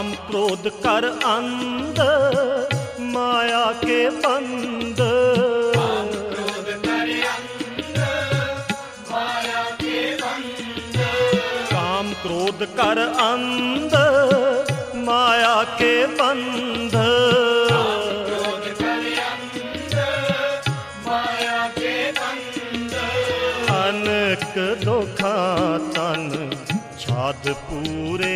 काम क्रोध कर अंध माया के बंद, काम क्रोध कर अंध माया के बंद, काम क्रोध कर अंध माया के बंध, क्रोध कर अंध माया के बंद, अनक दुखा तन छाद पूरे,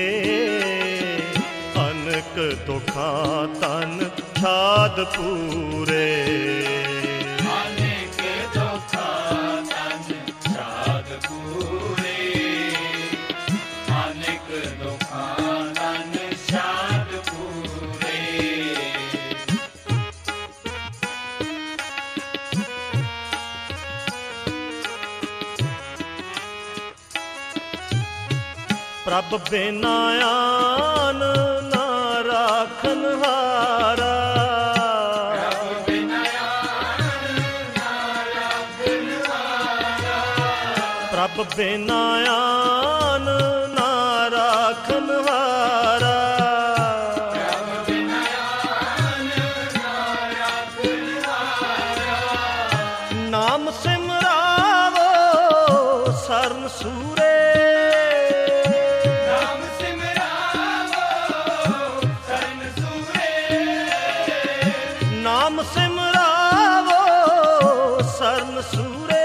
अनक दुखा तन छाद पूरे, अनेक दुखा तन छाद पूरे, अनेक दुखा तन छाद पूरे। प्रभ बिना आन ना राखन हारा, प्रभ बिना आन ना राखन हारा, प्रभ बिना आन ना राखन हारा, प्रभ बिना आन ना राखन हारा, नाम सिमरावो सरन सूरे, नाम सिमरावो सरन सूरे, नाम सिमरावो सरन सूरे,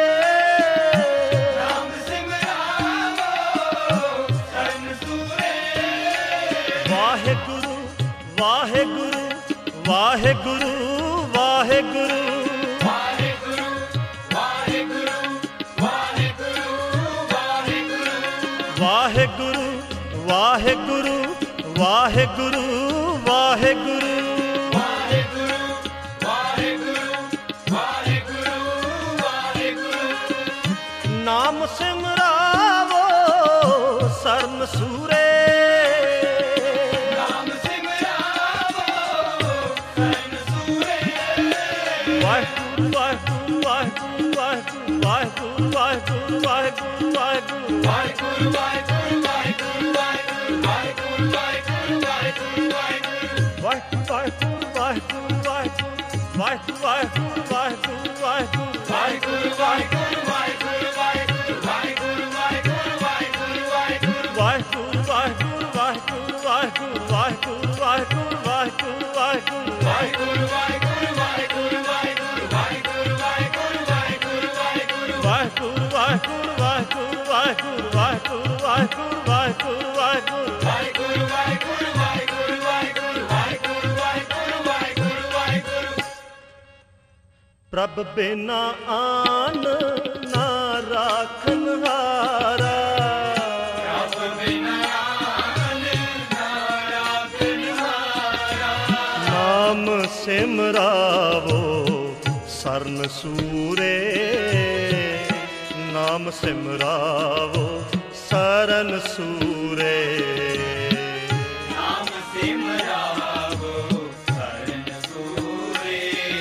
नाम सिमरावो सरन सूरे। वाहेगुरु वाहेगुरु वाहेगुरु वाहेगुरु, वाहेगुरु वाहेगुरु वाहेगुरु वाहेगुरु, वाहेगुरु वाहेगुरु वाहेगुरु वाहेगुरु, वाहेगुरु वाहेगुरु वाहेगुरु वाहेगुरु, नाम सिमरावो सरन सूरे, नाम सिमरावो सरन सूरे। वाहेगुरु वाहेगुरु वाहेगुरु वाहेगुरु वाहेगुरु वाहेगुरु वाहेगुरु वाहेगुरु, वाहेगुरु वाहेगुरु वाहेगुरु वाहेगुरु वाहेगुरु वाहेगुरु वाहेगुरु, वाहेगुरु वाहेगुरु वाहेगुरु वाहेगुरु वाहेगुरु वाहेगुरु वाहेगुरु, वाहेगुरु वाहेगुरु वाहेगुरु वाहेगुरु वाहेगुरु वाहेगुरु वाहेगुरु वाहेगुरु, वाहेगुरु वाहेगुरु वाहेगुरु वाहेगुरु वाहेगुरु वाहेगुरु वाहेगुरु वाहेगुरु, वाहेगुरु वाहेगुरु वाहेगुरु वाहेगुरु वाहेगुरु वाहेगुरु वाहेगुरु वाहेगुरु, वाहेगुरु वाहेगुरु वाहेगुरु वाहेगुरु वाहेगुरु वाहेगुरु वाहेगुरु वाहेगुरु, वाहेगुरु वाहेगुरु वाहेगुरु वाहेगुरु वाहेगुरु वाहेगुरु वाहेगुरु वाहेगुरु। प्रभ बिना आन ना राखन हारा, प्रभ बिना आन ना राखन हारा, नाम सिमरावो सरन सूरे, नाम सिमरावो सरन सूरे, नाम सिमरावो सरन सूरे,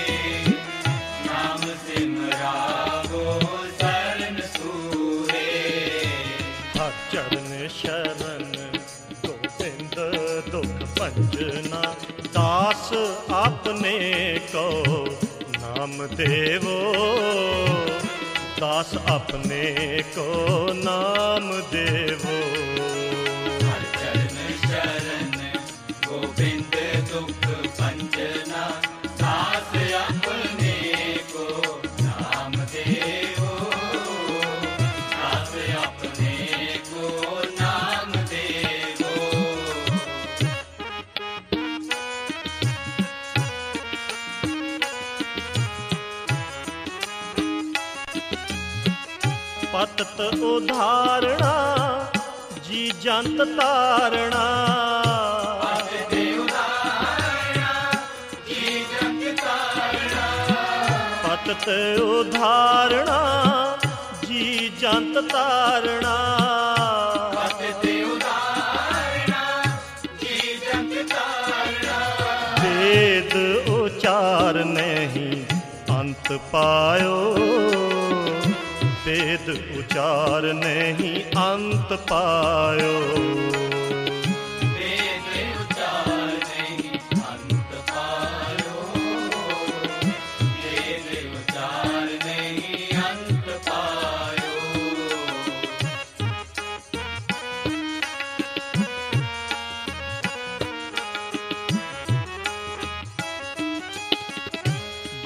नाम सिमरावो सरन सूरे। चरण शरण गोविंद दुख भंजना, दास आपने को नाम देवो, दास अपने को नाम देवो। चरण शरण गोविंद दुख भंजना, दास अपने को नाम देवो, दास अपने को नाम देवो। पतत उधारणा जी जंत तारणा, पतत उधारणा जी जंत तारणा, वेद उचार नहीं अंत पायो, वेद उचार नहीं अंत पायो। वेद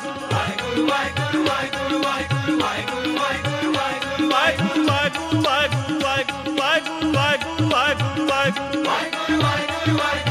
ਵਾਹਿਗੁਰੂ ਵਾਹਿਗੁਰੂ ਵਾਹਿਗੁਰੂ ਵਾਹਿਗੁਰੂ ਵਾਹਿਗੁਰੂ ਵਾਹਿਗੁਰੂ ਵਾਹਿਗੁਰੂ ਵਾਹਿਗੁਰੂ ਵਾਹਿਗੁਰੂ ਵਾਹਿਗੁਰੂ ਵਾਹਿਗੁਰੂ ਵਾਹਿਗੁਰੂ ਵਾਹਿਗੁਰੂ ਵਾਹਿਗੁਰੂ ਵਾਹਿਗੁਰੂ ਵਾਹਿਗੁਰੂ ਵਾਹਿਗੁਰੂ